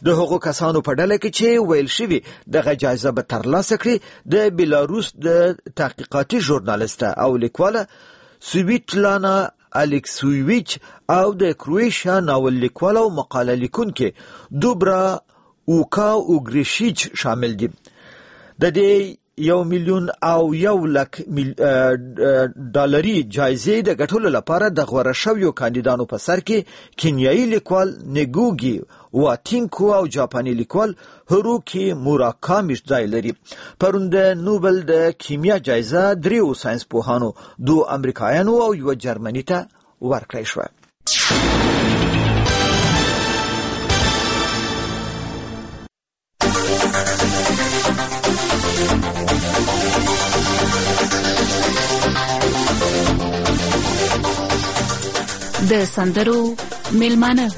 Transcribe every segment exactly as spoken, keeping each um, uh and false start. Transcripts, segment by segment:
د هغو کسانو په ډله کې چې ویل شوي دغه جایزه به ترلاسه کړي د بیلاروس د تحقیقاتي ژورنالیسته او لیکواله سویتلانا الیکسویچ او د کرویشیا ناول لیکوال او مقاله لیکونکي دوبرا اوکا اوګریشیچ شامل دي. د دې یو میلیون او یو لک ډالري جایزې د ګټلو لپاره د غوړه شویو کاندیدانو په سر کې کینیایي لیکوال نیګوګي واتینکو او جاپاني لیکوال هروکی موراکامی ځای لري. پرون د نوبل د کیمیا جایزه دریو ساينس پوهانو دو امریکایانو او یو جرمني ته ورکړای شوه. د سندرو میلمانه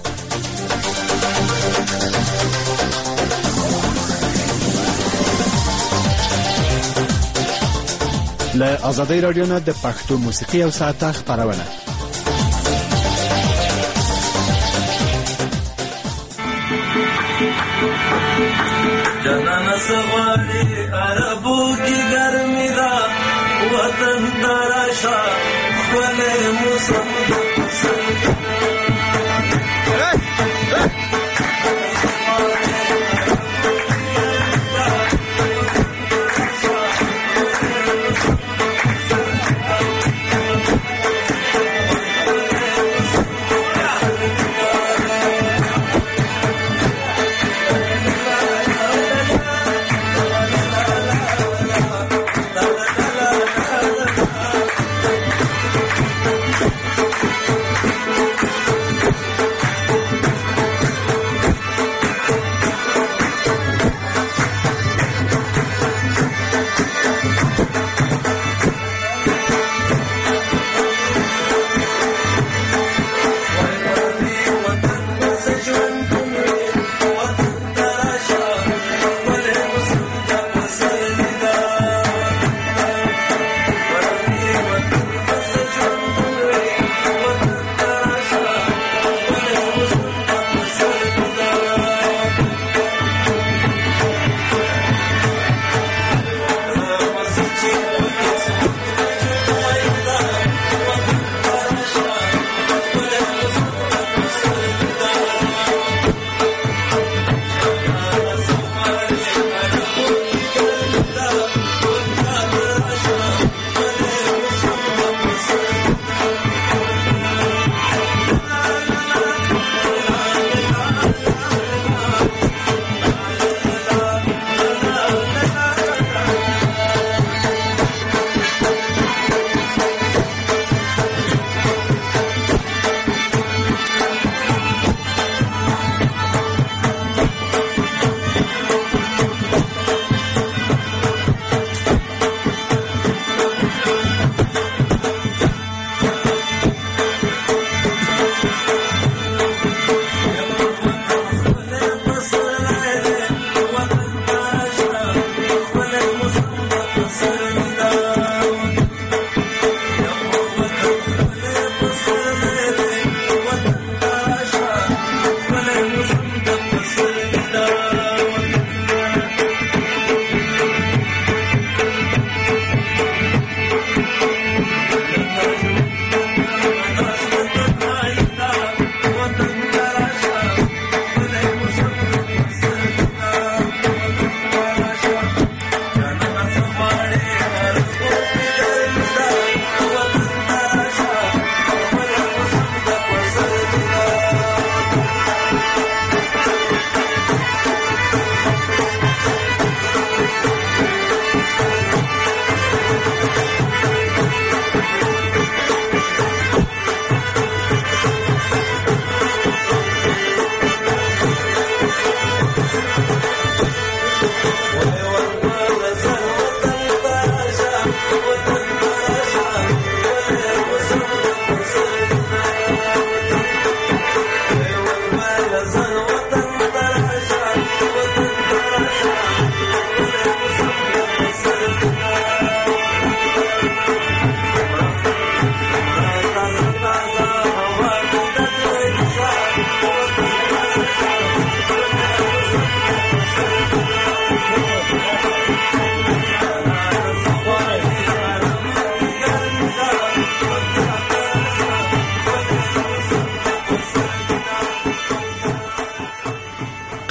له آزادۍ رادیو نه د پښتو موسیقي او ساعته خبرونه. جنان سواری عربو کی گرمی دا وطن دراشا خپل موسم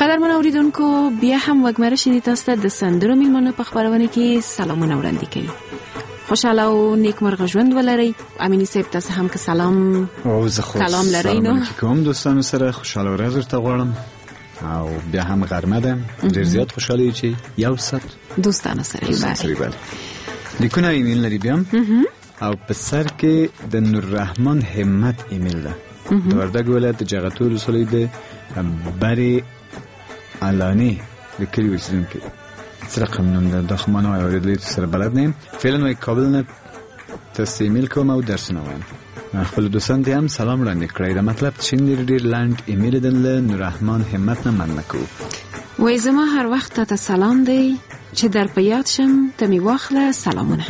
قدرمن اوریدونکو بیا هم وګمره شدي تاسو ته د سندرو میلمنو په خبرونه کې سلامونه وړاندې کوي. خوشاله او نیکمرغه ژوند ولرئ. امینی صاحب تاسو هم که سلام او زه خو کلام لرئ نو کوم دوستانو سره خوشاله ورځ ورته غواړم او بیا هم غرمه ده ډېر زیات خوشاله چې یو سات دوستانو سره یې لیکونه ایمیل لري بیا او په سر کې د نور رحمان همت ایمیل ده د وردګ ولایت جغتو ولسوالۍ د بری علانی د کلی اوسیدونکی سره قانون ده د خمانه او اوریدلې سره بلد نیم فعلا وای کابل نه تاسو ایمیل کوم او درس نه وایم خپل دوستان ته هم سلام وړاندې کړئ دا مطلب چې ډېر لاند ایمیل دل نور رحمان همت نه مننه کو وای زما هر وخت ته سلام دی چې در په یاد شم ته می واخله سلامونه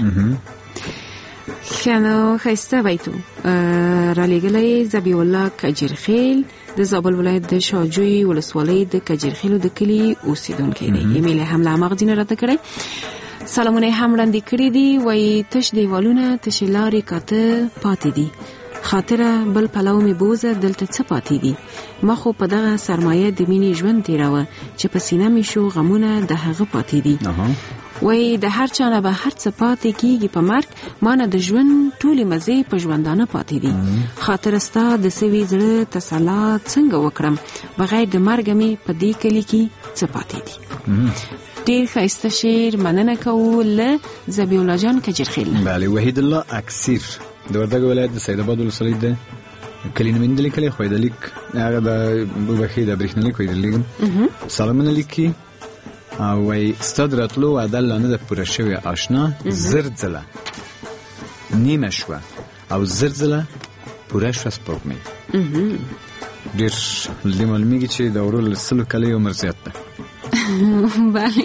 خانو خسته وایتو را لګلې زبی الله کجرخیل د زابل ولایت د شاجوی ولسوالۍ د کجرخیل د کلی اوسیدونکو دی ایمیل هم لا مغ دینه راته کړی سلامونه هم وړاندې کړی دی وای تش دیوالونه تش لارې کاته پاتې دي خاطره بل پلو می بوزه دلته څه پاتې دي ما خو په دغه سرمایه د مینې ژوند تیراوه چې په سینه می شو غمونه د هغه پاتې دي وای د هر چا نه به هر څه پاتې کیږي په مرګ مانه د ژوند ټولې مزې په ژوندانه پاتې دي خاطر ستا د سوي زړه تسلا څنګه وکړم بغیر د مرګ می په دې کلی کې څه پاتې دي ډیر ښایسته شعر مننه کوو له زبی الله جان کجرخیل بله وحید الله اکثیر د وردګ ولایت د سید آباد ولسوالۍ د کلی نوم یې لیکلی خو د لیک هغه د بوبخې د برېښنالیک وایي د لیکم سلامونه لیکي او وای ستاد راتلو عدل لانه د پوره شوی آشنا زرزله نیمه شوه او زرزله پوره شوه سپوږمۍ ډېر دې معلومیږي چې د ورور سلو کاله عمر زیات ده بله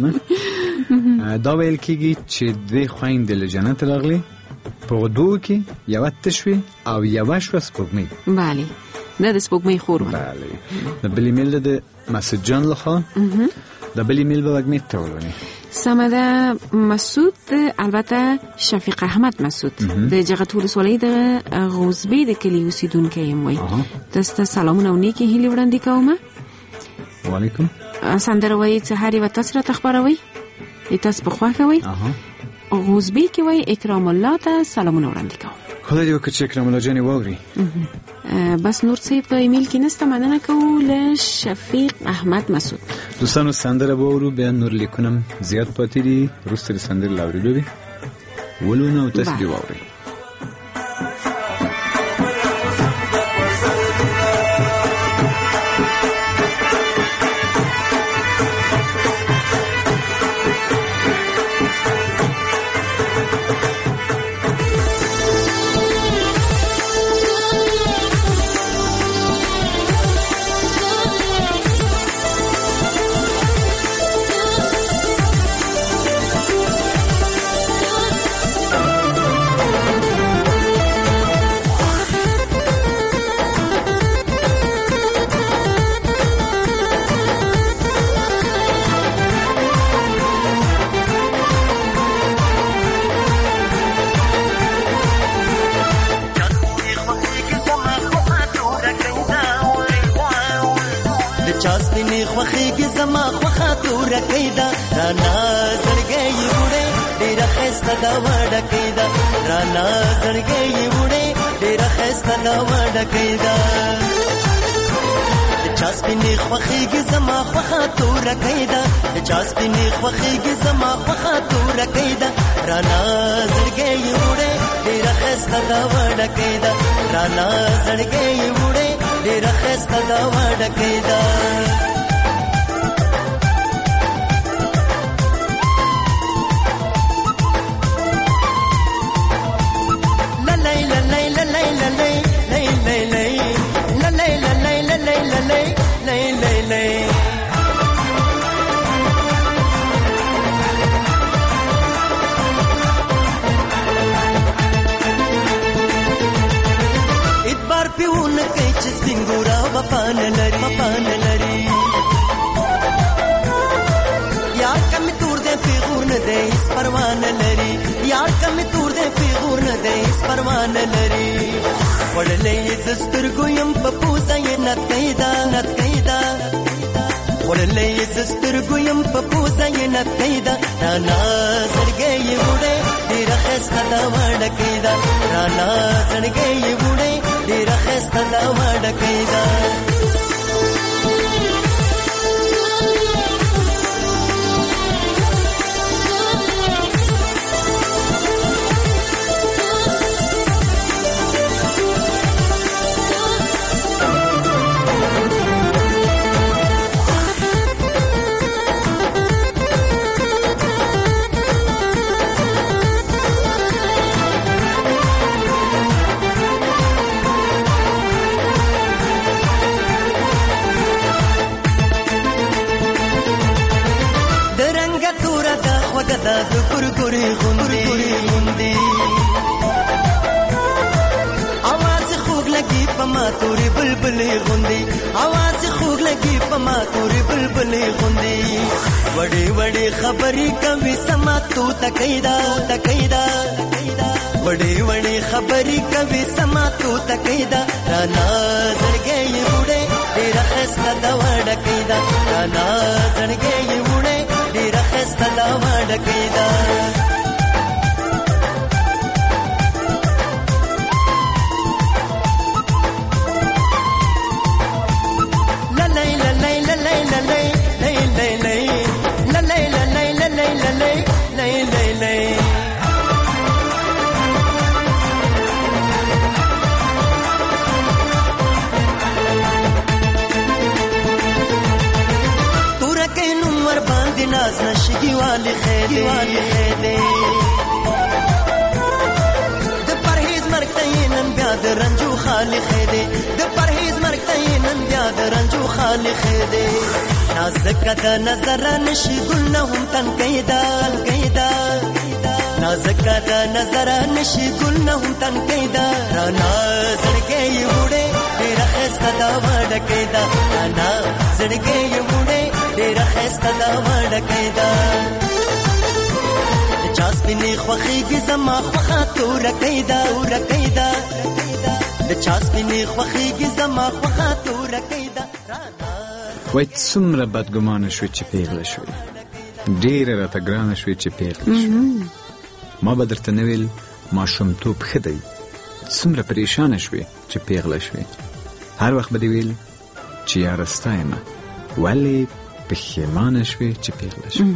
دا ویل کېږي چې دوی خویندې له جنت راغلي په غدو کې یوه تشوي او یوه شوه سپوږمۍ بله دا د سپوږمۍ خور وه بله د بل ایمیل د مسعود جان لخوا د بل ایمیل به وګمې ته ولونی سمه ده مسعود البته شفیق احمد مسعود د جغتو ولسوالۍ د غوزبې د کلي اوسیدونکی یم وای تاسو ته سلامونه او نیکې هیلې وړاندې کوم وعلیکم سندره وایي چې هر یوه تاسو راته خپروئ تاسو په خوښه وئ غوزبې کې وای اکرام الله ته سلامونه وړاندې کوم خدای دې وکړي چې اکرام الله جانې واوري بس نور څه په ایمیل کې نسته مننه کوو له شفیق احمد مسعود دوستانو سندره به واورو بیا نور لیکونه زیات پاتې دي وروسته د سندرې له اورېدو دي ولونه او تاسو دې واورئ دا وړه کیدا رانا زړګي وړې ډېر خسته دا وړه کیدا چاس پني خوخيږي زما خوخه تور کیدا چاس پني خوخيږي زما خوخه تور کیدا رانا زړګي وړې ډېر خسته دا وړه کیدا رانا زړګي وړې ډېر خسته دا وړه کیدا پان لري پان لري یار کم تور دے پیغور نه دے اس پروان لري یار کم تور دے پیغور نه دے اس پروان لري وړلې دستر ګویم په پوزا یې نت کیدا نت کیدا وړلې زسترګویم په پوزه یې نه کیدا رانا زړګې یې وړې ډېر خسته دا وړه کیدا رانا زړګې یې وړې ډېر خسته دا وړه کیدا دا د ګورګوري غوندي غوندي आवाज خوږ لګي په ما توري بلبلې غوندي आवाज خوږ لګي په ما توري بلبلې غوندي وړي وړي خبرې کوي سما تو تکیدا تکیدا وړي وړي خبرې کوي سما تو تکیدا رانا زړګې وړې ډېر خسته دا وړه کیدا رانا زړګې وړې ډېر خسته دا وړه کیدا ناز نشگی والی خیدی والی خیدی د پرهیز مرگ تینن بیا د رنجو خالی خیدی د پرهیز مرگ تینن بیا د رنجو خالی خیدی نازک د نظر نشی گل نه هم تن کیدا کیدا نازک د نظر نشی گل نه هم تن کیدا رانا زړګي وړې ډېر خسته دا وړه کیدا رانا زړګي وړې ډېر خسته دا وړه کیدا چا سپینې خوښېږي زما خوښه توره کیدا توره کیدا د چا سپینې خوښېږي زما خوښه توره کیدا وای څومره بدګمانه شوې چې پیغله شوې ډېره راته ګرانه شوې چې پیغله شوې ما به درته نه ویل ماشومتوب ښه دی څومره پریشانه شوې چې پیغله شوې هر وخت به دې ویل چې یاره ستا یمه ولې پښیمانه شوې چې پیغله شوې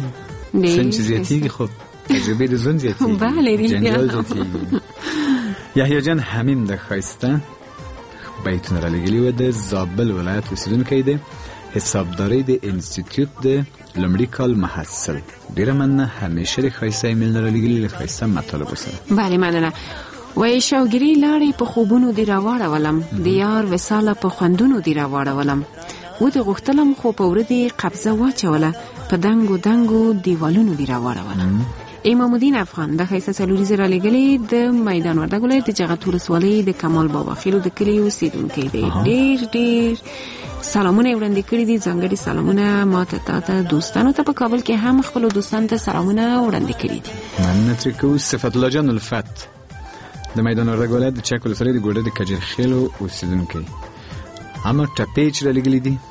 سن چې زیاتېږي خو تجربې د ژوند زیاتېږي جنجال زیاتېږي یحیی جان حمیم د ښایسته بیتونه را لګلي وه د زابل ولایت اوسېدونکی دی حسابدارۍ د انسټیټیوټ د لومړي کال محصل ډېره مننه همیشه د ښایسته ایمیل نه را لګلي له ښایسته مطالبو سره بله مننه وایي شوګیري لاړې په خوبونو دې راواړولم د یار وصاله په خوندونو دې راواړولم و دې غوښتلم خو په وره دې قبضه واچوله په دنګو دنګو دیوالونو دې راواړولم امام الدین افغان د ښایسته څلوریزې را لېږلې د میدان وردګ ولایت د جغت ولسوالۍ د کمال بابا خیلو د کلي اوسېدونکی دی ډېر ډېر سلامونه یې وړاندې کړي دي ځانګړي سلامونه ما ته تا ته دوستانو ته په کابل کې هم خپلو دوستانو ته سلامونه وړاندې کړي دي مننه ترې کوو صفت الله جان الفت د میدان وردګ ولایت د چک ولسوالۍ د ګوډه د کجرخیلو اوسېدونکی اما ټپې چې را لېږلي دي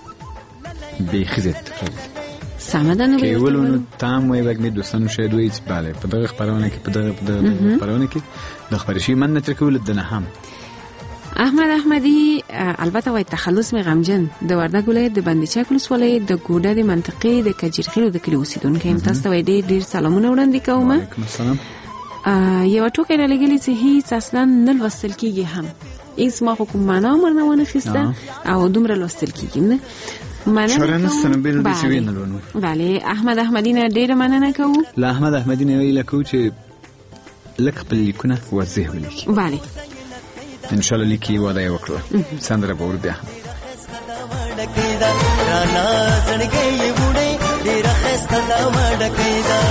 بیخي زیات سمه ده نو که ولونو تام وای وګ می دوستانو شاید وایي چې bale په دغه خبرونه کې په دغه په دغه خبرونه کې د خبرې شي من نه تر کول دنه هم احمد احمدی البته وای تخلص می غمجن د وردګ ولایت د بندیچک ولسوالۍ د ګوډه د منطقې د کجرخیلو د کلي اوسیدونکو تاسو ته وای ډیر ډیر سلامونه وړاندې کوم وعلیکم السلام یو ټوکې را لګلې چې هیڅ اصلا نه لوستل کیږي هم هیڅ ما کوم معنا مرنونه خسته او دومره لوستل کیږي نه مننه کوم بله بله احمد احمدی نه ډیره مننه کوم لا احمد احمدی نه ویل کو چې لک خپل لیکونه واضح ولیکي بله ان شاء الله لیکي ودا وکړه سندره به ور بیا رانا زړګي وړې ډېر خسته دا وړه کیدا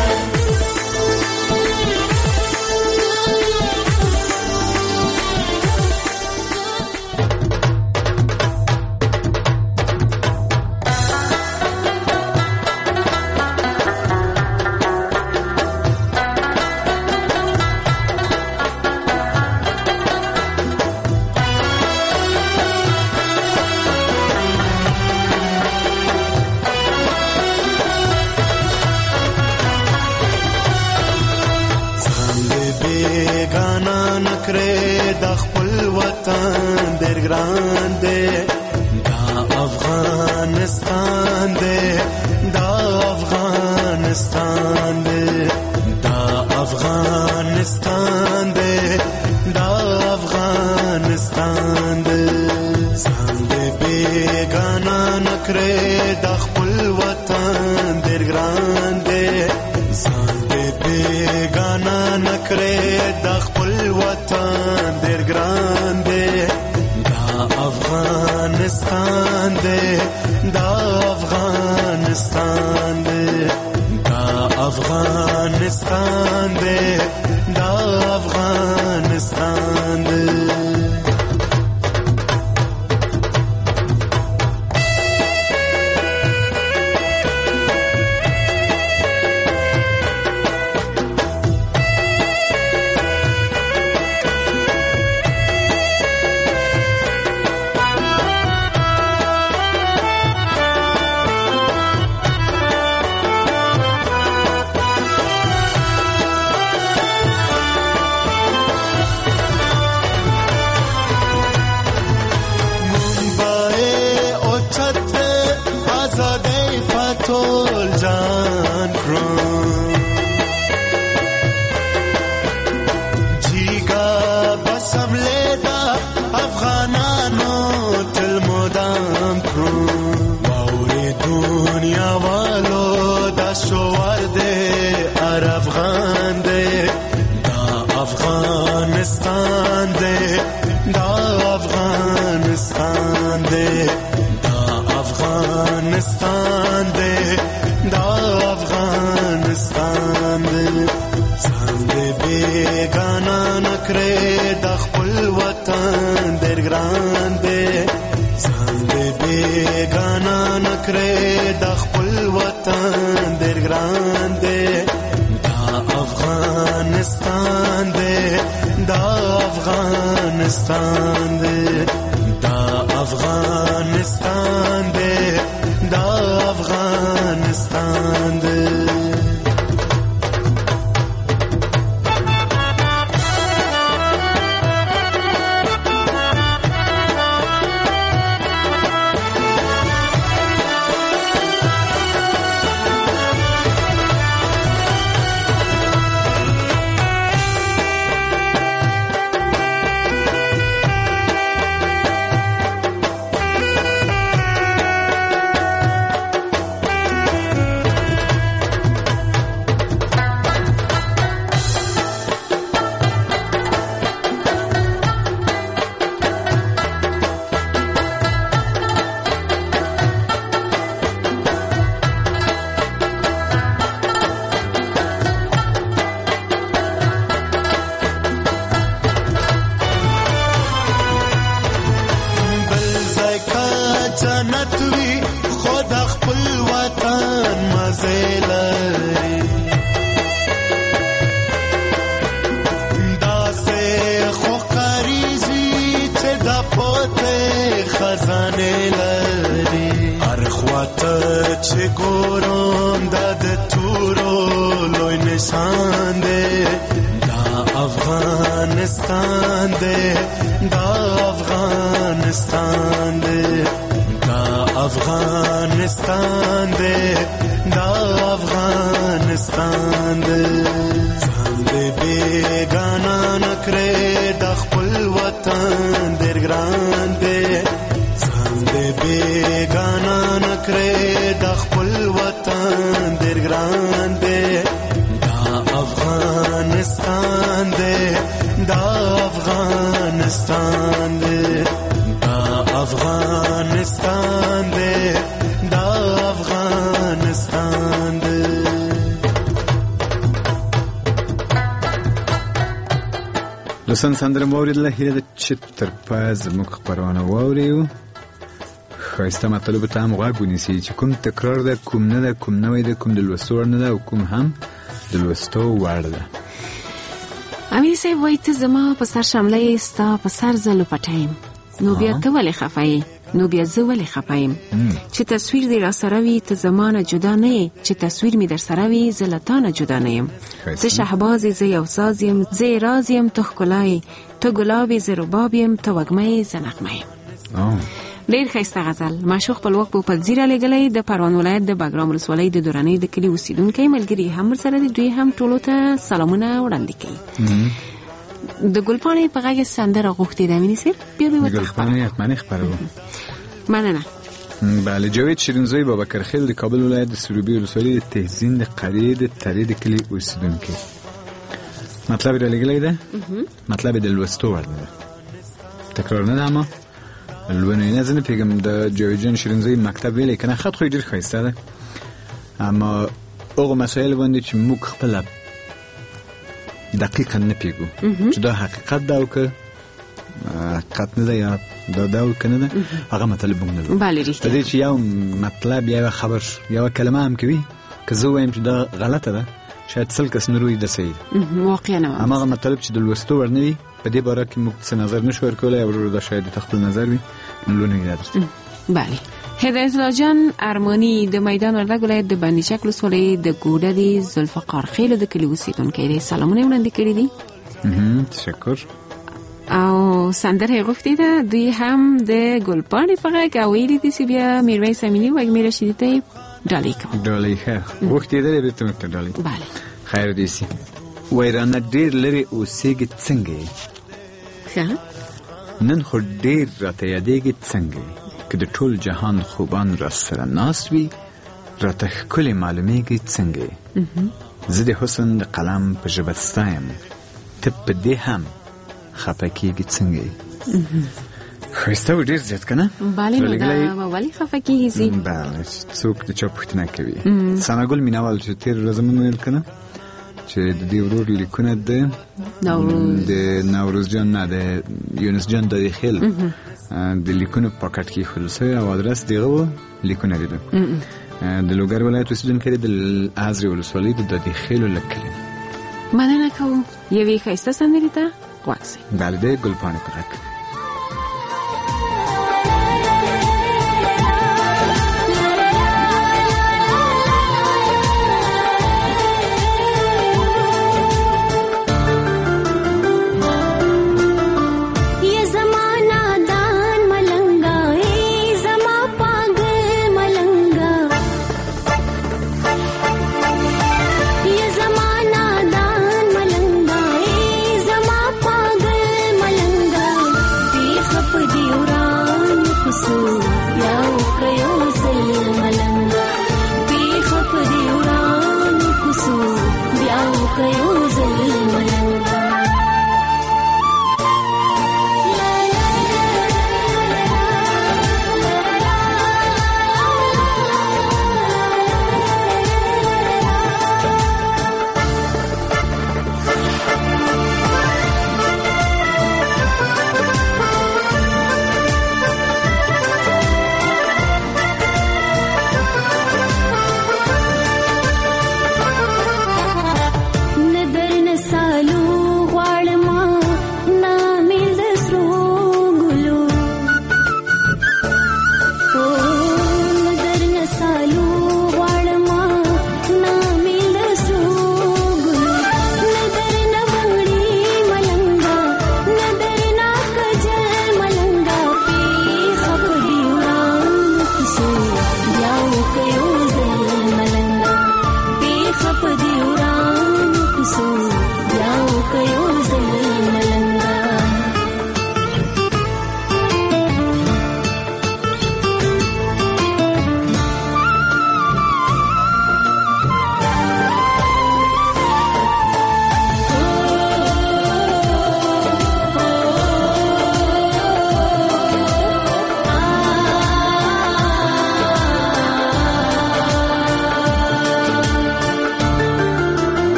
وطن ډېر ګران دی دا افغانستان دی دا افغانستان دی دا افغانستان دی دا افغانستان دی ځان دې بېګانه نه کړې د خپل وطن ډېر ګران دی ځان دې بېګانه نه کړې د خپل وطن ډېر ګران دی دا افغانستان دی دا افغانستان دی دا افغانستان دی دا افغانستان دی لسن سندره موریدله هیله چې تر پای زموږ خپرونه واورئ ښایسته مطلب ته هم غوږ ونیسئ چې کوم تکرار ده کوم نه ده کوم نوی ده کوم د لوستو وړ نه ده او کوم هم د لوستو وړ ده. امیر صاحب وایي ته زما په سر شمله یې ستا په سر زه لوپټه یم نو بیا ته ولې خفه یې؟ نو بیا زه ولې خفه یم چې تصویر دې را سره وي ته زمانه جدا نه یې چې تصویر می در سره وي زه له تا نه جدا نه یم زه شهباز زه یو ساز یم زه راز یم ته ښکلا یې ته ګلاب یې زه رباب یم ته وږمه یې زه نغمه یم. ډېر ښایسته غزل. معشوق خپلواک پوپلزي رالیږلی د پروان ولایت د باګرام ولسوالۍ د دورانۍ د کلي اوسېدونکی ملګري هم ورسره دي. دوی هم ټولو ته سلامونه وړاندې کوي. د ګلپاڼې په غږ سندره غوښتې ده مینې صاحب بیا به ورته ګلپاڼې حتما خپروو. مننه. بله جاوید شیرینزوی بابکرخیل د کابل ولایت د سروبي ولسوالۍ د تهزین د قریې د ترې د کلي اوسېدونکی. مطلب یې رالیږلی ده. مطلب یې د لوستو وړ نه ده. تکرار نه ده اما لونې نه زه نه پوهېږم د جاوید جان شیرینزوی مکتب ویلی که نه خط خو یې ډېر ښایسته ده اما هغو مسایل باندې چې موږ خپله دقیقا نه پوهېږو چې دا حقیقت ده او که حقیقت نه ده یا دا ده او که نه ده هغه مطلب موږ نه لرو. بله رښتیا. د دې چې یو مطلب یا یوه خبر یوه کلمه هم کوي که زه ووایم چې دا غلطه ده شاید سل کس نه روی ده صحیح ده واقعا نه هماغه مطلب چې د لوستو وړ نه وي په دې باره کې موږ څه نظر نشو ورکولی او ورو دا شاید د خپل نظر وي نو لونه یې درته. بله. هدایت الله جان ارمانی د میدان وردګ ولایت د بندیچک ولسوالۍ د ګوډه د ذوالفقار خیل د کلي اوسېدونکی دی. سلامونه یې وړاندې کړي دي. تشکر. او سندره یې غوښتې ده. دوی هم د ګلپاڼې په غږ او ویلي دي چې بیا میرویس امیني وږمې رشیدي ته یې ډالۍ کوم. ډالۍ ښه غوښتې ده بېرته موږ ته ډالۍ. بله. خیر دې سي. وایي رانه ډېر لرې اوسېږي څنګه یې ښه نن خو ډېر راته یادېږي څنګه یې که د ټول جهان خوبان را سره ناست وي راته ښکلې معلومېږي څنګه یې زه د حسن د قلم په ژبه ستا یم ته په دې هم خفه کېږي څنګه یې ښایسته و ډېر زیات که نه. بله نو دا ولې خفه کېږي ځي. بله څوک د چا پوښتنه کوي. ثناګل مینهوال چې تېره ورځ مون ویل که نه چې د دې ورور لیکونه د د نوروز جان نه د یونس جان د خیل د لیکونو پاکټ کې ایښودل سوی او ادرس دغه و لیکونه دي د لوګر ولایت اوسېدونکی د ازرې ولسوالۍ د دادي خیلو له کلي. مننه کوو. یوې ښایسته سندرې ته غوږ سئ. بله د ګلپاڼې په غږ.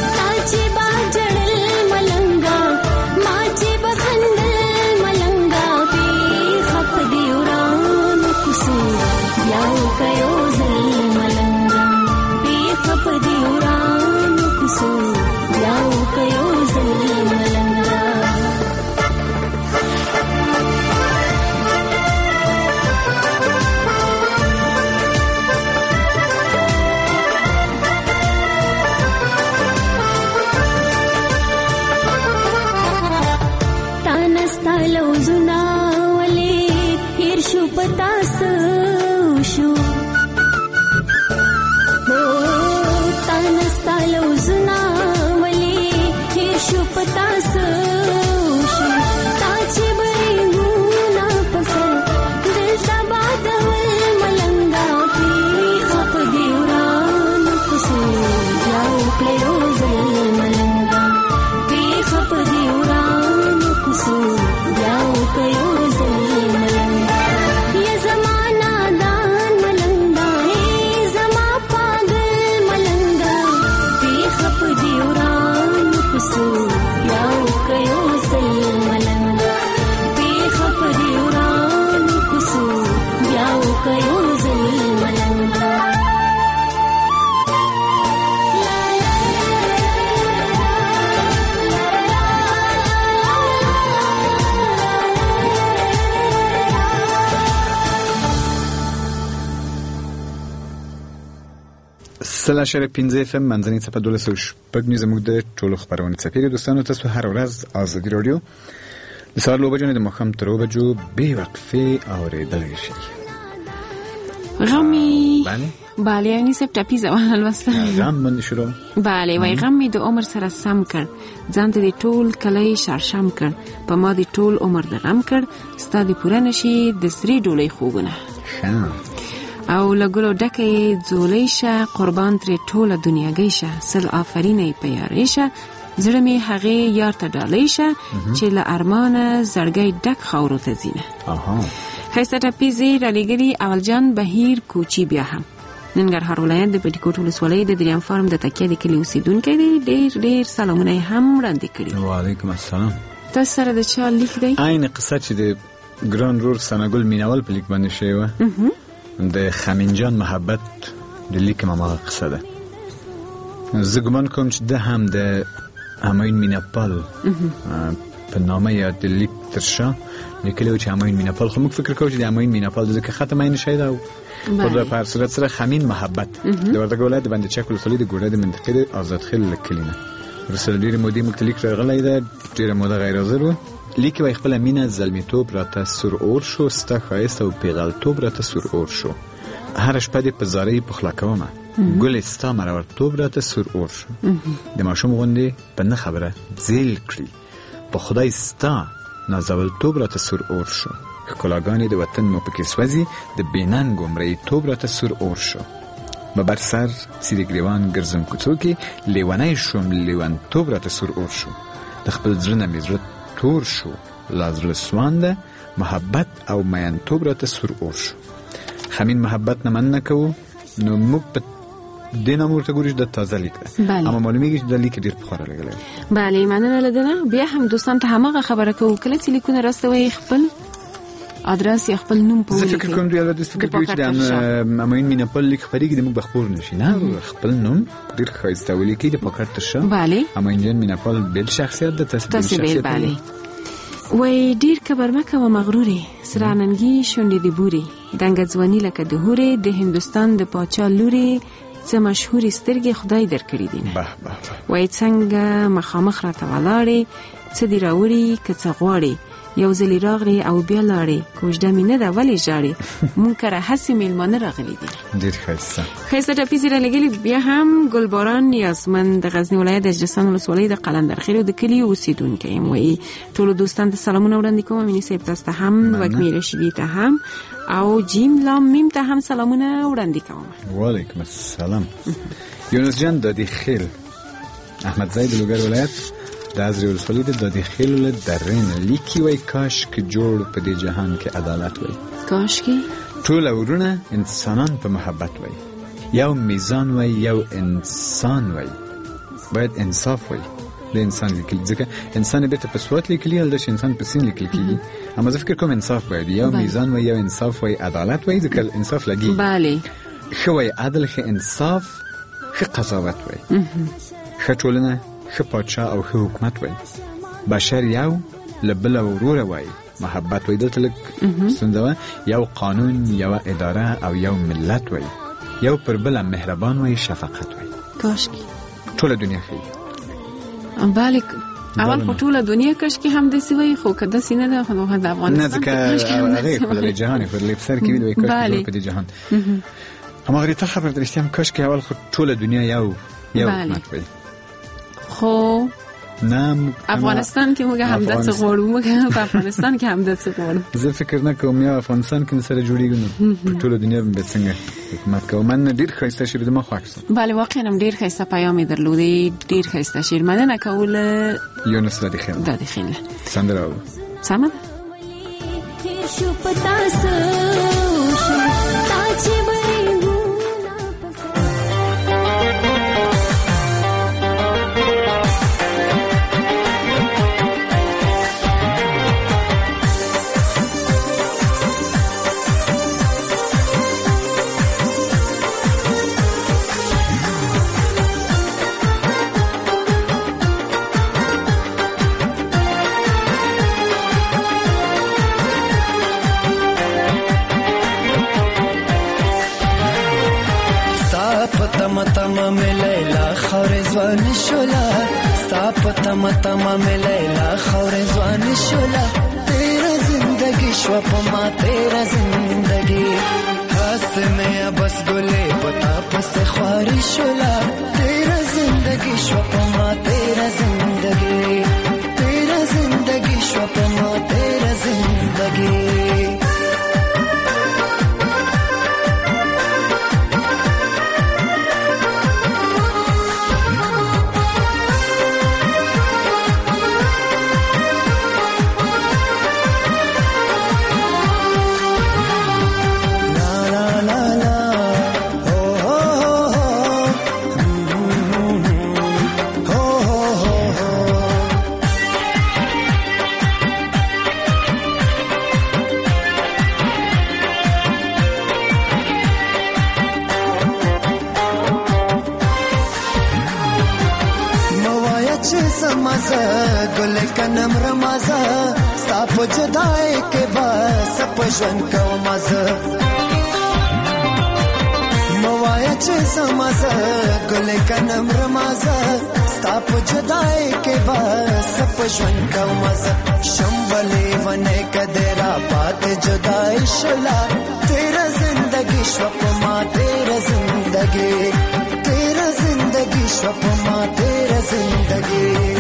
माची बखंदल मलंगा یاو کيو زل ملنګا بیخ په دی ورانو کوسو یاو کيو زل ملنګا تانستالو زنا ولې هیر شو پتاس شو او تانستالو زنا ولې هیر شو پتاس شو تا چې برېګونا پسر دلته باد ول ملنګا کی خپ دی وران کوسو یاو کړو زل ملنګا کی خپ دی وران کوسو یاو کيو زل ملنګا یا زمانہ دان ملنګا ای زما پاگل ملنګا کی خپ دی وران کوسو یاو کيو زل ملنګا کی خپ دی وران کوسو یاو کيو زل ملنګا سلا شر پنځه اف ام منځنی څپه دولس او شپږ نیو زموږ د ټولو خبرونه څپې دوستانو تاسو هر ورځ ازادي رادیو د سهار لوبه جن د مخم تر وبجو به وقفه اوریدل شي غمی بله بله یعنی سب ټاپی زوان الوسله غم باندې شروع بله وای غم می د عمر سره سم کړ ځان ته د ټول کلی شارشم کړ په ما د ټول عمر د غم کړ ستادي پوره نشي د سری ډولې خوبونه او لګلو ډکه زولیشه قربان تر ټوله دنیاګیشه سل آفرینې پیاریشه زړه می هغه یار ته ډالیشه چې له ارمانه زړګي ډک خاورو ته زینه اها خسته ټپی زیر علیګری اول جان بهیر کوچی بیا هم ننګرهار ولایت د پټیکوټ ولسوالۍ د دریام فارم د تکیه د کلی اوسیدونکو دی ډیر ډیر سلامونه هم وړاندې کړي وعلیکم السلام تاسو سره د چا لیک دی عین قصه چې د ګران رور سنگل میناول په لیک باندې شوی و د خمینجان محبت د لیک ما قصه ده زه ګمان کوم چې د هم د هماین میناپال په نامه یا د لیک ترشا لیکلو چې هماین میناپال خو موږ فکر کوو چې د هماین میناپال د ځکه ختمه نه شي دا په د پر صورت سره خمین محبت د وردګ ولایت باندې چکل سولې د ګوړه د منطقې د آزاد خل لکلینه رسول ډیر مودي مختلف راغلی ده ډیر موده غیر حاضر و لیک وای خپل مینه زلمیتوب راته سر اور شو ستا خایست او پیغلتوب راته سر اور شو هر شپه دې په زارې په خلا کومه ګل ستا مرورتوب راته سر اور شو د ماشوم غوندې په نه خبره زیل کړی په خدای ستا نازولتوب راته سر اور شو ښکلاګانې د وطن مو پکې سوځي د بېننګ عمریتوب راته سر اور شو ببر سر سیده گریوان ګرځم کوڅو کې لیونی شوم لیونتوب راته سر اور شو د خپل زړه نه مې زړه تور شو لازر سوانده محبت او مینتوب راته سر اور شو خمین محبت نه من نکو نو موږ په دینه مورته ګورش د تازه لیک ده اما معلومیږي چې د لیک ډیر پخوره لګلې بله مننه لدنه بیا هم دوستان ته همغه خبره کوو کله چې لیکونه راستوي خپل ادرس یا خپل نوم په ولیکي زه فکر کوم دوی البته فکر کوي چې د امین میناپل لیک خبرېږي د موږ بخبور نشي نه خپل نوم ډیر ښایسته ولیکي د پاکټ تشه بله امین میناپل بل شخصیت د تسبیل بله وای ډیر کبر مکه و مغروري سراننګي شونډې دی بوري دنګ ځواني لکه د هوري د هندستان د پاچا لوري څه مشهوري سترګې خدای درکړي دي به به وای څنګه مخامخ راته ولاړې څه دی راوړي که څه غواړي یو ځلی راغلی او بیا لاړې کوژده مې نه ده ولې ژاړې مونږ کره هسې میلمانه راغلي دي ډېر ښایسته ښایسته ټپي زیره لګلي بیا هم ګلباران نیازمند د غزني ولایت د اجرستان ولسوالۍ د قلندرخیلو د کلي اوسېدونکی یم وایي ټولو دوستانو ته سلامونه وړاندې کوم مینې صاحب تاسو ته هم وږمې رشیدي ته هم او جیم لام میم ته هم سلامونه وړاندې کوم وعلیکم السلام یونس جان د دې خیل احمد زید لوګر ولایت د ازری ولسوالۍ د دادی خیل له درین لیکي وای کاش کې جوړ په دې جهان کې عدالت وای کاش کې ټول ورونه انسانان په محبت وای یو میزان وای یو انسان وای باید انصاف وای د انسان لیکل ځکه انسان به په صورت لیکلی ول د انسان په سین لیکل کیږي اما زه فکر کوم انصاف باید یا میزان و یا انصاف و عدالت و ځکه انصاف لګي بله خوي عدل خ انصاف خ قضاوت وي خ ټولنه خ پادشاه او خ حکومت وي بشر یو لبل ورور وي محبت وي دلته لک سندوه یو قانون یو اداره او یو ملت وي یو پر بل مهربان وي شفقت وي کاشکی ټول دنیا خي بله اول خو ټول دنیا کاشکی هم د سوي خو کده سینه ده خو د افغانستان نه ځکه هغه په لری جهان په لری سر کې وی کاشکی په جهان اما غریته خبر درشتم کاشکی اول خو ټول دنیا یو یو حکومت وي خو نام افغانستان کې موږ همدرد څه غواړو موږ په افغانستان کې همدرد څه غواړو زه فکر نه کوم یا افغانستان کې سره جوړیږي په ټول دنیا به څنګه حکومت کوي من ډیر خسته شیر د مخ واکس بله واقعا هم ډیر خسته پیام درلودي ډیر خسته شیر مننه کوله یونس لدی خیر دادی خیر سندره سمه شو پتا سو تاچ تما میں لیلا خور زوان شولا ستاپ تما تما میں لیلا خور زوان شولا تیرا زندگی شو پما تیرا زندگی ہاس میں بس گلے پتا پس خواری شولا تیرا زندگی شو پما تیرا زندگی تیرا زندگی شو پما تیرا زندگی گل کنم رمازا ستاپ جدائی کے باس پشن کو مزا موایا چیز مزا گل کنم رمازا ستاپ جدائی کے باس پشن کو مزا شمبلی ونے کدیرا بات جدائی شلا تیرا زندگی شوپ ماں تیرا زندگی تیرا زندگی شوپ ماں تیرا زندگی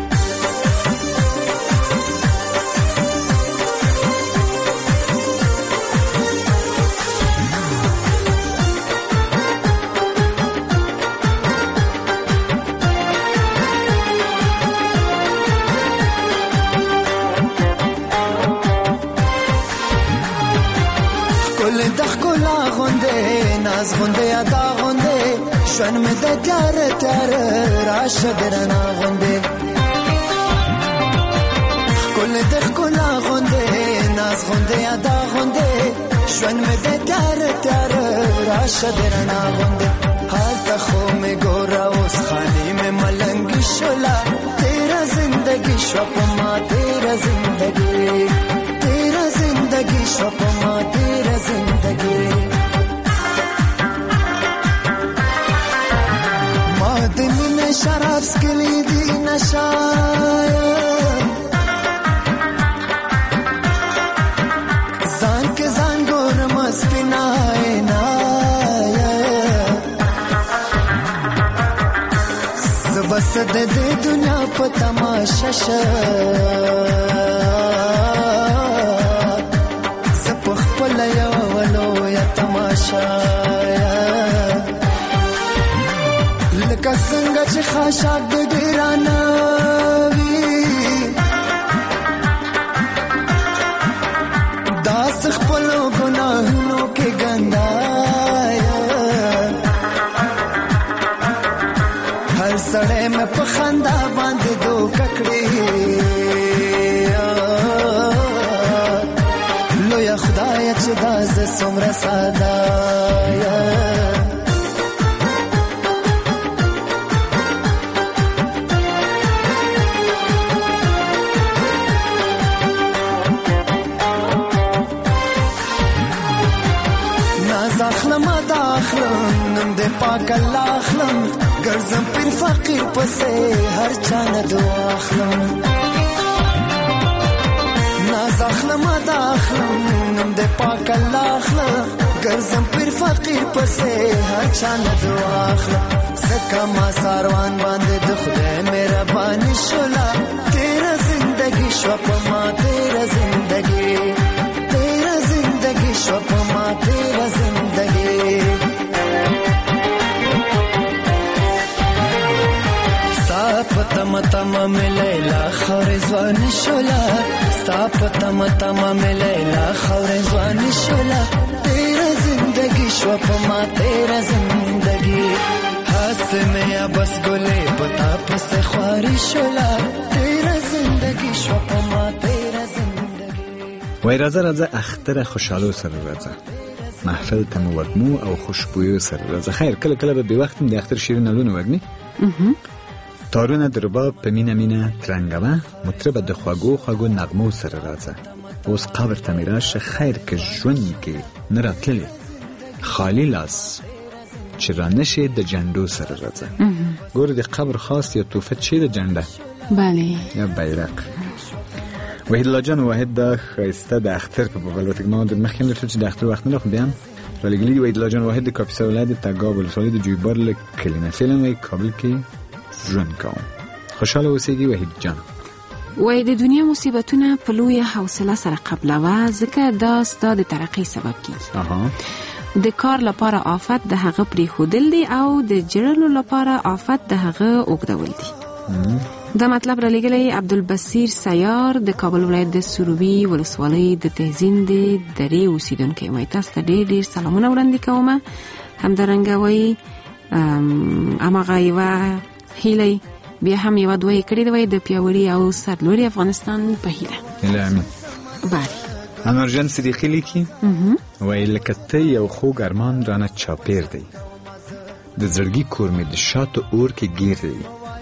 ناز غنده ادا غنده شون می ده تیار تیار راش درنا غنده کل دخ کلا غنده ناز غنده ادا غنده شون می ده تیار تیار راش درنا غنده حال تخو می گورا اس خانی میں ملنگی شلا تیرا زندگی شوپ ما تیرا زندگی تیرا زندگی شوپ ما تیرا زندگی شراب سکلی دی نشایا زان کے زان گور مستی نائے نایا زبس دے دے دنیا پا تماشا شا زپخ پلا یا ولو یا تماشا لکه څنګه چې خاشاک د ډیرانه وي داس خپلو ګناهونو کې ګندایا هر سړی مې په خندا باندې ساده نم دې پاک الله اخلم ګرځم پر فقیر پسې هر چا نه دعا اخلم ناز اخلم دا اخلم نم دې پاک الله اخلم ګرځم پر فقیر پسې هر چا نه دعا اخلم سکه ما ساروان باندې د خدای مهرباني شولا تیرا زندگی شو په ما تیرا زندگی تیرا زندگی شو په ما تیرا زندگی تم تم ملیلا خور زوان شولا ستا پتم تم ملیلا خور زوان شولا تیرا زندگی شو پما تیرا زندگی ہاتھ میں بس گلے پتا پس خواری شولا تیرا زندگی شو پما تیرا زندگی. وای راځه راځه اختر خوشحالو سره راځه محفل ته مو وږمو او خوشبویو سره راځه. خیر کله کله به بې وخت د اختر شیرین نالونه وږمي تارونه د رباب په مینه مینه ترنګمه مطربه د خوږو خوږو نغمو سره راځه. اوس قبر ته مې راشه خیر که ژوند کې نه راتللې خالي لاس چې را نشي د جنډو سره راځه. ګوره د قبر خاص یا توفه چې د جنډه بله یا بیرق. وحید الله جان واحد دا ښایسته د اختر په باب البته ما د مخکې لرته چې د اختر وخت نه خو بیا رالیږلي وحید الله جان واحد د کاپیسا ولایت د تګاب ولسوالۍ د جویبار له کلمه فلم وی کابل کې ژوند کوم. خوشاله اوسېږي وحید جان. وای د دنیا مصیبتونه په لویه حوصله سره قبلوه ځکه دا ستا د ترقۍ سبب کیږي. اها د کار لپاره آفت د هغه پریښودل دي او د جړلو لپاره آفت د هغه اوږدول دي. دا مطلب را لګلی عبدالبصیر سیار د کابل ولایت د سروبي ولسوالۍ د تهزین د درې اوسیدونکی. وای تاسو ته ډېر ډېر سلامونه وړاندې کوم. همدارنګه وای هماغه یوه هیله بیا هم یو دوی کړی دی د پیاوړي او سرلوړي افغانستان په هیله. هیله امین. بله انورجان صدیقی لیکي وای لکه ته یو خوږ ارمان رانه چاپیر دی د زړګي کور مې د شاتو اور کې گیر دی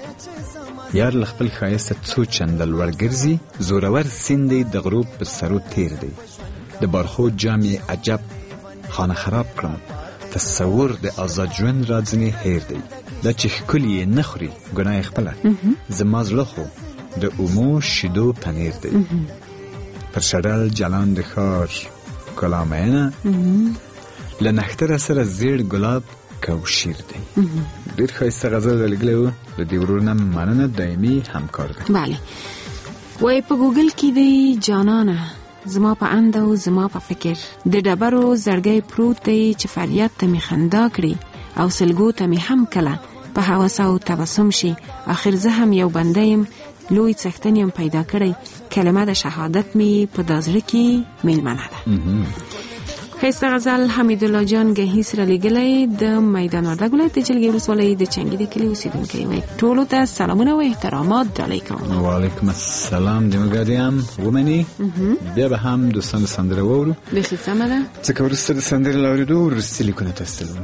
یار له خپل ښایسته څو چنده لوړ ګرځي زورور سیند دی د غروب په سرو تیر دی د بارخو جام یې عجب خانه خراب کړم تصور د آزاد ژوند راځنې هیر دی دا چې ښکلي یې نه خوري ګناه یې خپله زما زړه خو د اومو شیدو پنیر دی پر شډل جلان د ښار ښکلا مینه له نښتره سره زیړ ګلاب کوشیر دی. ډېر ښایسته غزل رالیږلی و د دې ورور نه مننه دایمي همکار دی. بله وای په ګوګل کې دی جانانه زما په اند او زما په فکر د ډبرو زړګی پروت دی چې فریاد ته مې خندا کړي او سلګو ته مې هم کله په هوس او تبسم شي آخر زه هم یو بنده یم لوی څښتن یم پیدا کړی کلمه د شهادت مې په دا زړه کې میلمنه ده. ښایسته غزل حمیدالله جان ګهیس رالیږلی د میدان وردګ ولایت د جلګې ولسوالۍ د چنګي د کلي اوسېدونکی وای ټولو ته سلامونه او احترامات ډالۍ کوم. وعلیکم السلام. د موږ هم ومني بیا به هم دوستان سندره واورو بیخي سمه ده ځکه وروسته د سندرې له اورېدو وروستي لیکونه تاسو ته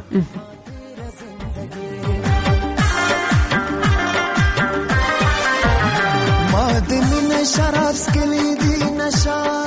ما د مینه شراب څکلي دي نشه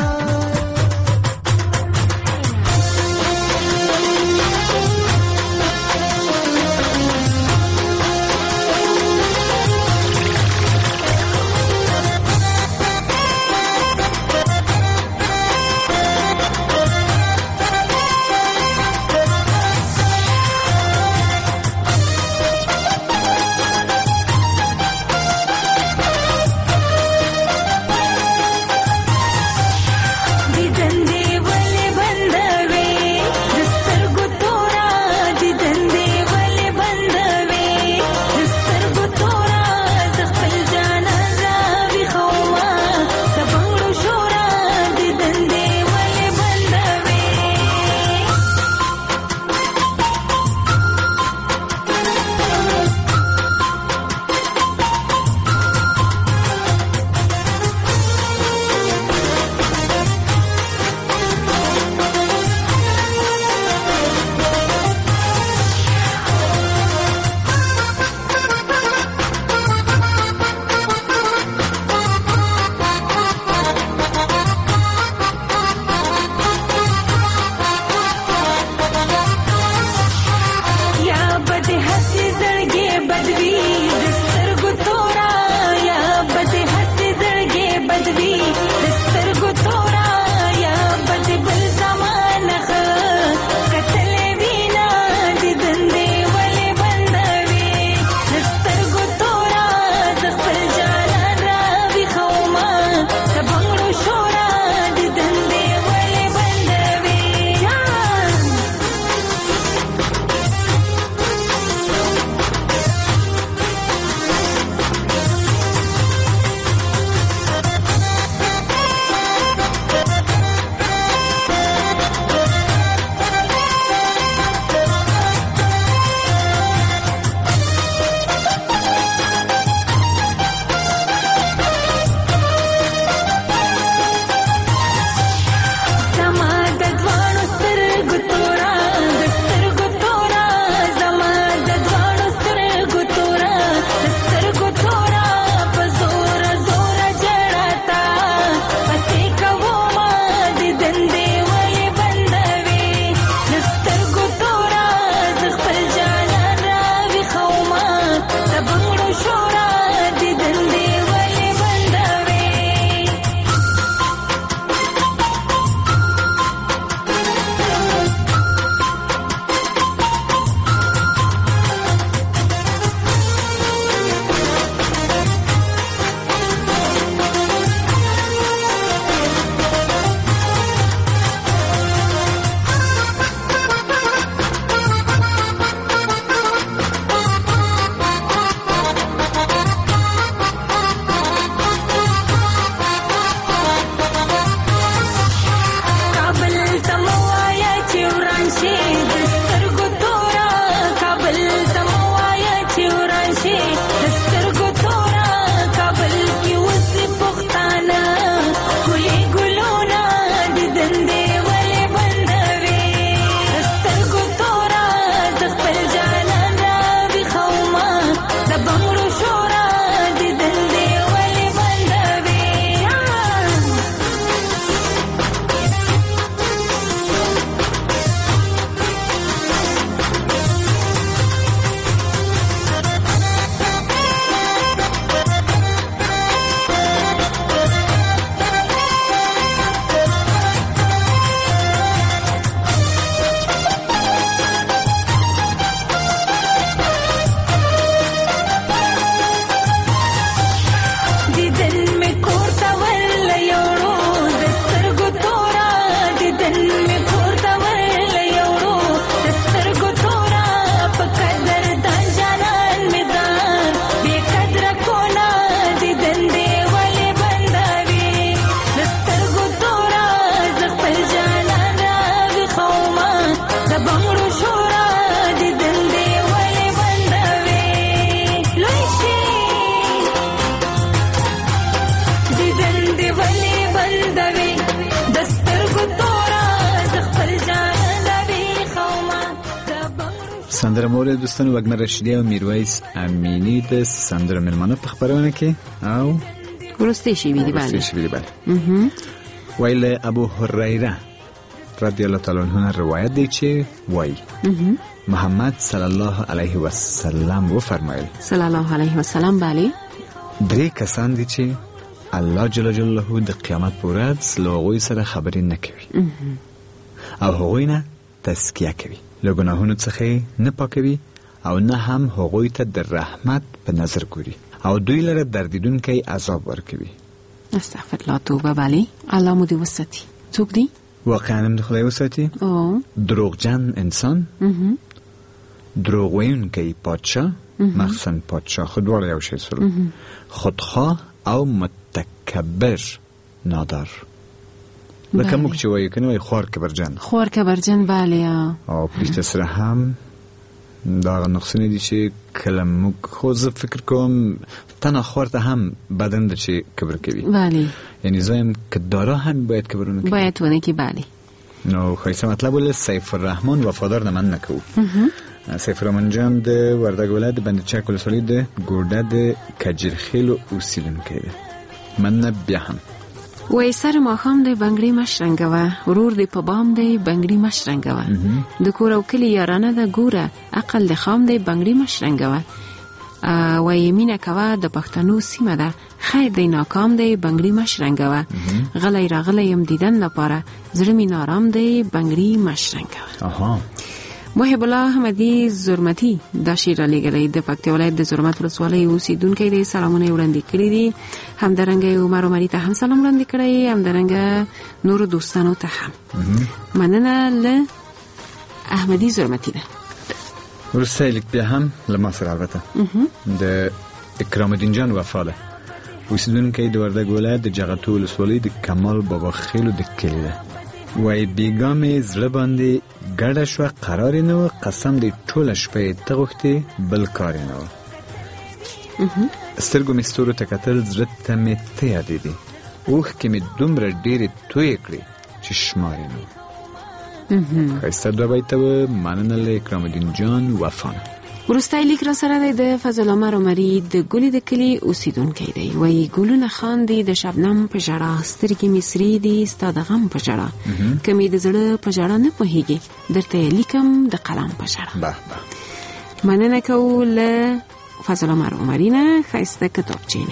سندره مورد دوستان وگمه رشیدی و میرویس امینی د سندره ملمانه په خبرونه کې او ورسته شي ویلي ورسته بله شي ویلي بله ویل ابو هریره رضی الله تعالی عنه روایت دی چې وای محمد صلی الله علیه و سلم و فرمایل صلی الله علیه و سلم بله درې کسان دي چې الله جل جلاله د قیامت پر ورځ له هغوی سره خبرې نه کوي او هغوی نه تزکیه کوي، له ګناهونو څخه نه پاکوي او نه هم هغوی ته د رحمت په نظر ګوري او دوی لره دردیدونکی عذاب ورکوي. استغفر الله توبه بله. الله مو دې وساتي. څوک دی؟ واقعا هم د خدای وساتي. او دروغجن انسان، دروغ ویونکی پادشاه، مخصوصا پادشاه خودوار یو شی سره، خودخواه او متکبر نادار. لکه موږ چې وایو کنه وایي خوار کبرجن. خوار کبرجن بله. او پلیت سره هم دا نقصونه دي چې کله موږ خو زه فکر کوم تنها خوار ته هم بدن ده چې کبر کوي. بله. یعنی زایم که دارا هم باید کبرونه کوي. باید ونه که بله. نو خیسه مطلب ولی سیف الرحمن وفادار نمن نکو. سیف الرحمن جان ده وردگ ولد بند چک ولسوالی ده گرده ده کجرخیل و اوسیلون که من نبیا هم وای سر ماخام دی بنگړی مشرنګوه، ورور دی په بام دی بنگړی مشرنګوه، د کور او کلی یارانه ده ګوره، عقل دی خام دی بنگړی مشرنګوه، وای مینه کوه د پښتنو سیمه ده، خیر دی ناکام دی بنگړی مشرنګوه، غلی راغلی یم دیدن لپاره، زړه می نارام دی بنگړی مشرنګوه. اها محب الله احمدی زرمتی دا شعر لګړی د پکتیا ولایت د زرمت ولسوالۍ اوسیدونکو دی سلامونه وړاندې کړی دي. همدارنګه عمر عمری ته هم سلام وړاندې کړی، همدارنګه نور دوستانو ته هم مننه له احمدی زرمتی ده. ورسته لیک بیا هم له ما سره البته د اکرام الدین جان وفاله اوسیدونکو د وردګ ولایت د جغتو ولسوالۍ د کمال بابا خیلو د کلی ده. وای بیګا مې زړه باندې ګډه شوه، قرار نه و، قسم دې ټوله شپه یې ته غوښتې بل کار یې نه و، سترګو مې ستورو ته کتل، زړه ته مې ته یادېدې، اوښکې مې دومره ډېرې تویې کړې چې شمار یې نه و. ښایسته دوه بیته و. مننه له اکرام الدین جان وفانه. وروستی لیک را سره دی د فضل عمر عمري د ګلې د کلي اوسیدونکی دی. وایي ګلونه خاندي د شبنم په ژړا، سترګې مې سرې دي ستا د غم په ژړا، که مې د زړه په ژړا نه پوهېږې درته یې لیکم د قلم په ژړا. به به مننه کوو له فضل عمر عمري نه. ښایسته کتابچې نه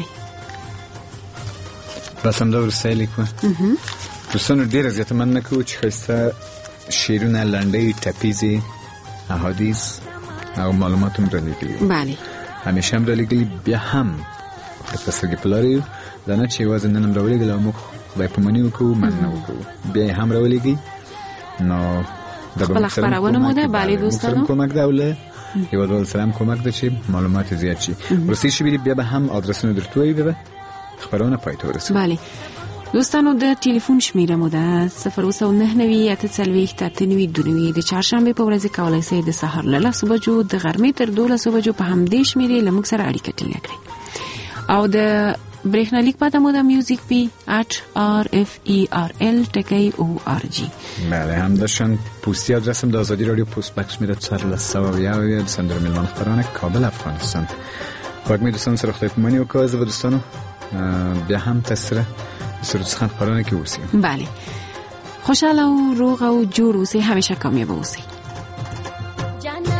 بس همدا وروستی لیک و. دوستانو ډېره زیاته مننه کوو چې ښایسته شعرونه، لنډۍ، ټپیزې، احادیث او معلومات هم را لګلي. بله همیشه هم را لګلي، بیا هم په سترګې په لاره یو، دا نه چې یوازې نن هم را ولېږل او موږ خدای پاماني وکړو مننه وکړو، بیا یې هم را ولېږي. نو دا به خپله خپرونه مو ده. بله دوستانو کومک ده او له هېوادوالو سره هم کومک ده چې معلومات زیات شي. وروستۍ شوي بیا به هم ادرسونه درته ووایي، بیا به خپرونه پای ته ورسوي. بله دوستانو د ټلیفون شمیره مو ده صفر اوه سوه نهه نوي اته څلوېښت اته نوي دوه نوي. د چهارشنبې په ورځ کولی شئ د سهار له لسو بجو د غرمې تر دولسو بجو په همدې شمیرې له موږ سره اړیکه ټینګه کړئ. او د برېښنالیک پته مو ده میوزیک پی ات آر اف ای آر ال ټکی او آر جی. بله همداشان پوستی آدرس هم د آزادی رادیو پست بکس شمیره څوارلس سوه اویا اویا د سندره ملمان خپرونه کابل افغانستان. وږمې دوستانو سره خدای پاماني وکړه. زه به دوستانو بیا هم تاسو سره سرود څخه خبرونه کې اوسئ. بله خوشحاله او روغ او جوړ اوسئ، همیشه کامیاب اوسئ.